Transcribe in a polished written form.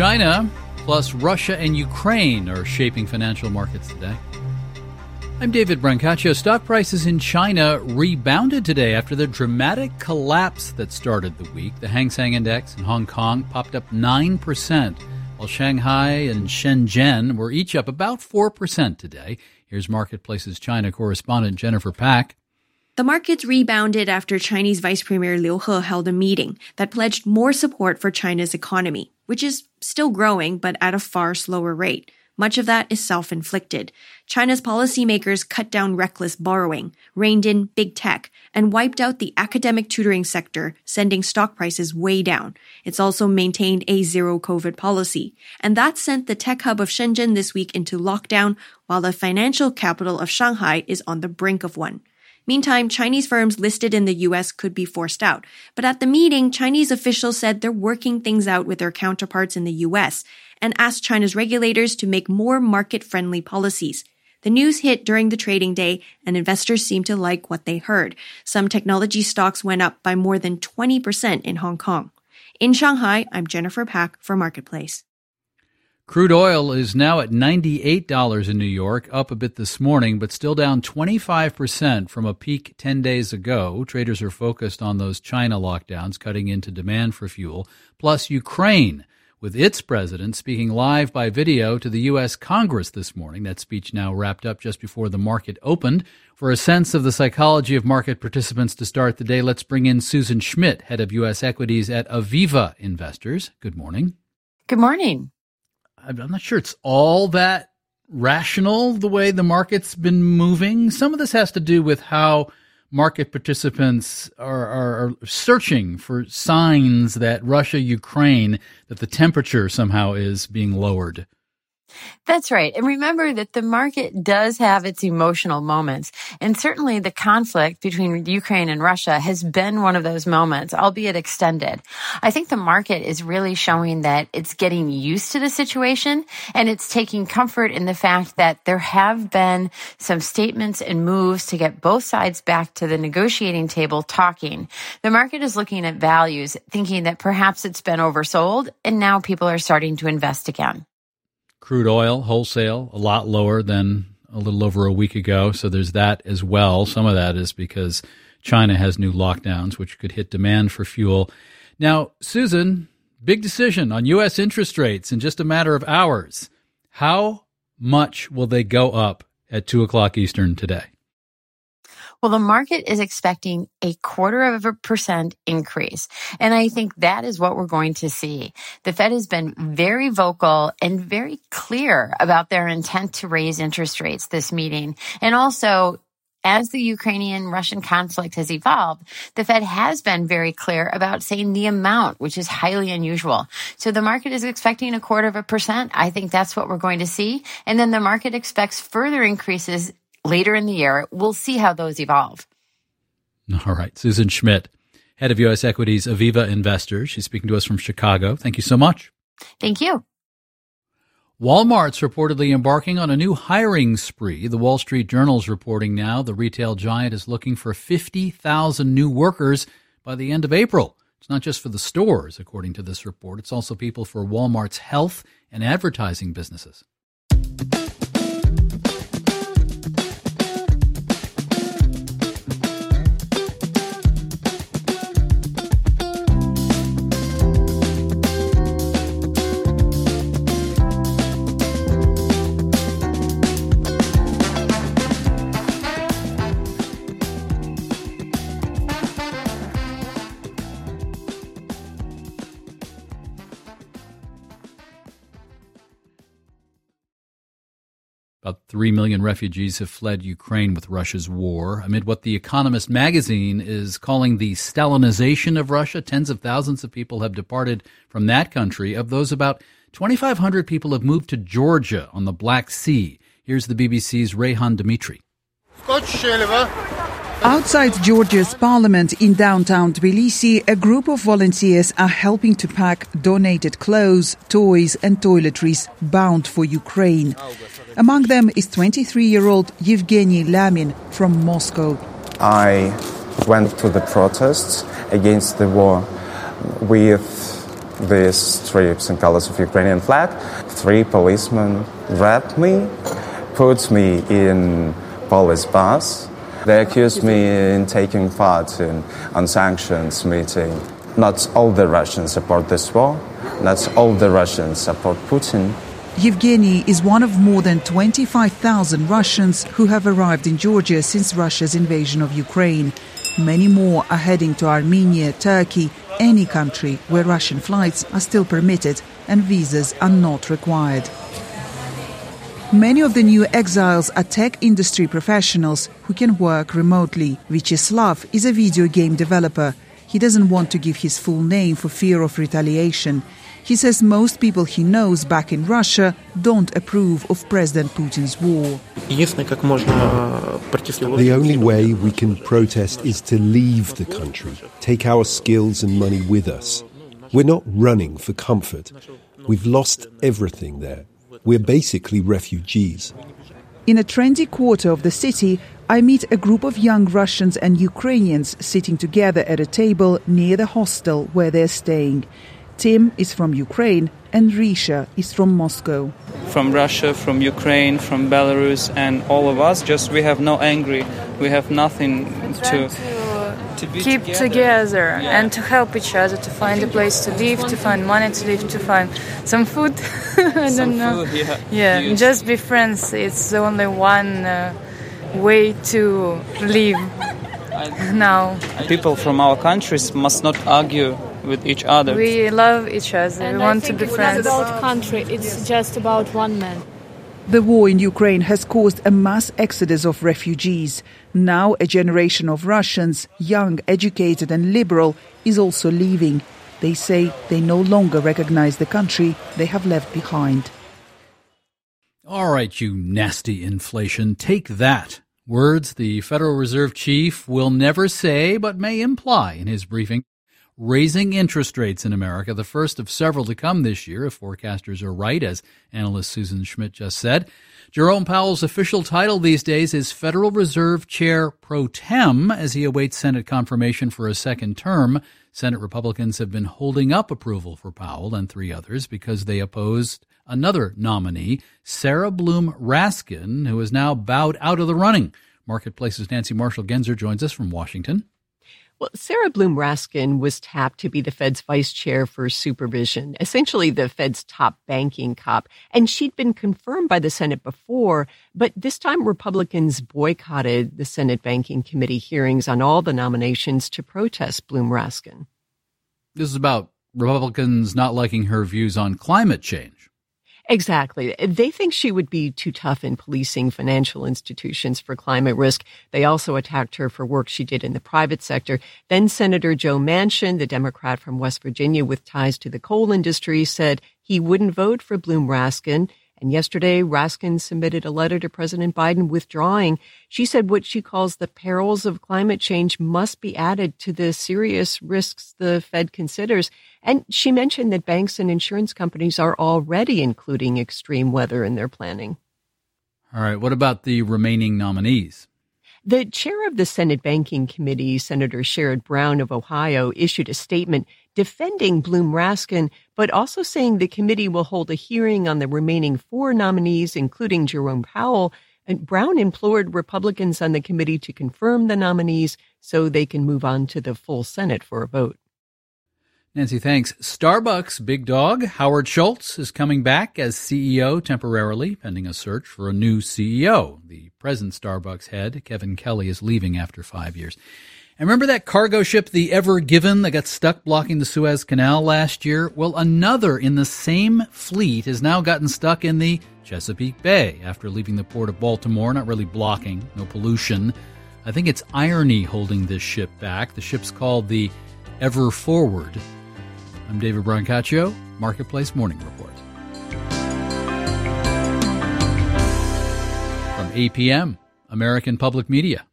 China, plus Russia and Ukraine are shaping financial markets today. I'm David Brancaccio. Stock prices in China rebounded today after the dramatic collapse that started the week. The Hang Seng Index in Hong Kong popped up 9%, while Shanghai and Shenzhen were each up about 4% today. Here's Marketplace's China correspondent Jennifer Pack. The markets rebounded after Chinese Vice Premier Liu He held a meeting that pledged more support for China's economy, which is still growing but at a far slower rate. Much of that is self-inflicted. China's policymakers cut down reckless borrowing, reined in big tech, and wiped out the academic tutoring sector, sending stock prices way down. It's also maintained a zero-COVID policy. And that sent the tech hub of Shenzhen this week into lockdown, while the financial capital of Shanghai is on the brink of one. Meantime, Chinese firms listed in the U.S. could be forced out. But at the meeting, Chinese officials said they're working things out with their counterparts in the U.S. and asked China's regulators to make more market-friendly policies. The news hit during the trading day, and investors seemed to like what they heard. Some technology stocks went up by more than 20% in Hong Kong. In Shanghai, I'm Jennifer Pack for Marketplace. Crude oil is now at $98 in New York, up a bit this morning, but still down 25% from a peak 10 days ago. Traders are focused on those China lockdowns, cutting into demand for fuel, plus Ukraine, with its president speaking live by video to the U.S. Congress this morning. That speech now wrapped up just before the market opened. For a sense of the psychology of market participants to start the day, let's bring in Susan Schmidt, head of U.S. equities at Aviva Investors. Good morning. Good morning. I'm not sure it's all that rational, the way the market's been moving. Some of this has to do with how market participants are searching for signs that Russia, Ukraine, that the temperature somehow is being lowered. That's right. And remember that the market does have its emotional moments. And certainly the conflict between Ukraine and Russia has been one of those moments, albeit extended. I think the market is really showing that it's getting used to the situation, and it's taking comfort in the fact that there have been some statements and moves to get both sides back to the negotiating table talking. The market is looking at values, thinking that perhaps it's been oversold, and now people are starting to invest again. Crude oil, wholesale, a lot lower than a little over a week ago. So there's that as well. Some of that is because China has new lockdowns, which could hit demand for fuel. Now, Susan, big decision on U.S. interest rates in just a matter of hours. How much will they go up at 2 o'clock Eastern today? Well, the market is expecting 0.25% increase. And I think that is what we're going to see. The Fed has been very vocal and very clear about their intent to raise interest rates this meeting. And also, as the Ukrainian-Russian conflict has evolved, the Fed has been very clear about saying the amount, which is highly unusual. So the market is expecting 0.25%. I think that's what we're going to see. And then the market expects further increases later in the year. We'll see how those evolve. All right. Susan Schmidt, head of U.S. equities, Aviva Investors. She's speaking to us from Chicago. Thank you so much. Thank you. Walmart's reportedly embarking on a new hiring spree. The Wall Street Journal's reporting now the retail giant is looking for 50,000 new workers by the end of April. It's not just for the stores, according to this report. It's also people for Walmart's health and advertising businesses. About 3 million refugees have fled Ukraine with Russia's war. Amid what The Economist magazine is calling the Stalinization of Russia, tens of thousands of people have departed from that country. Of those, about 2,500 people have moved to Georgia on the Black Sea. Here's the BBC's Rehan Dimitri. Outside Georgia's parliament in downtown Tbilisi, a group of volunteers are helping to pack donated clothes, toys and toiletries bound for Ukraine. Among them is 23-year-old Yevgeny Lamin from Moscow. I went to the protests against the war with these strips and colors of Ukrainian flag. 3 policemen grabbed me, put me in police bus. They accused me in taking part in unsanctioned meeting. Not all the Russians support this war. Not all the Russians support Putin. Yevgeny is one of more than 25,000 Russians who have arrived in Georgia since Russia's invasion of Ukraine. Many more are heading to Armenia, Turkey, any country where Russian flights are still permitted and visas are not required. Many of the new exiles are tech industry professionals who can work remotely. Vyacheslav is a video game developer. He doesn't want to give his full name for fear of retaliation. He says most people he knows back in Russia don't approve of President Putin's war. The only way we can protest is to leave the country, take our skills and money with us. We're not running for comfort. We've lost everything there. We're basically refugees. In a trendy quarter of the city, I meet a group of young Russians and Ukrainians sitting together at a table near the hostel where they're staying. Tim is from Ukraine and Risha is from Moscow. From Russia, from Ukraine, from Belarus, and all of us, just we have no anger. We have nothing to keep together and to help each other, to find a place to live, to find money to live, to find some food. I don't know. Yeah, just be friends. It's only one way to live now. People from our countries must not argue with each other. We love each other. And we want to be friends. It's not about country. It's just about one man. The war in Ukraine has caused a mass exodus of refugees. Now a generation of Russians, young, educated and liberal, is also leaving. They say they no longer recognize the country they have left behind. All right, you nasty inflation, take that. Words the Federal Reserve chief will never say but may imply in his briefing. Raising interest rates in America, the first of several to come this year, if forecasters are right, as analyst Susan Schmidt just said. Jerome Powell's official title these days is Federal Reserve Chair Pro Tem, as he awaits Senate confirmation for a second term. Senate Republicans have been holding up approval for Powell and 3 others because they opposed another nominee, Sarah Bloom Raskin, who is now bowed out of the running. Marketplace's Nancy Marshall-Genzer joins us from Washington. Well, Sarah Bloom Raskin was tapped to be the Fed's vice chair for supervision, essentially the Fed's top banking cop. And she'd been confirmed by the Senate before, but this time Republicans boycotted the Senate Banking Committee hearings on all the nominations to protest Bloom Raskin. This is about Republicans not liking her views on climate change. Exactly. They think she would be too tough in policing financial institutions for climate risk. They also attacked her for work she did in the private sector. Then Senator Joe Manchin, the Democrat from West Virginia with ties to the coal industry, said he wouldn't vote for Bloom Raskin. And yesterday, Raskin submitted a letter to President Biden withdrawing. She said what she calls the perils of climate change must be added to the serious risks the Fed considers. And she mentioned that banks and insurance companies are already including extreme weather in their planning. All right. What about the remaining nominees? The chair of the Senate Banking Committee, Senator Sherrod Brown of Ohio, issued a statement defending Bloom Raskin, but also saying the committee will hold a hearing on the remaining 4 nominees, including Jerome Powell. And Brown implored Republicans on the committee to confirm the nominees so they can move on to the full Senate for a vote. Nancy, thanks. Starbucks big dog Howard Schultz is coming back as CEO temporarily, pending a search for a new CEO. The present Starbucks head, Kevin Kelly, is leaving after 5 years. And remember that cargo ship, the Ever Given, that got stuck blocking the Suez Canal last year? Well, another in the same fleet has now gotten stuck in the Chesapeake Bay after leaving the port of Baltimore, not really blocking, no pollution. I think it's irony holding this ship back. The ship's called the Ever Forward. I'm David Brancaccio, Marketplace Morning Report. From APM, American Public Media.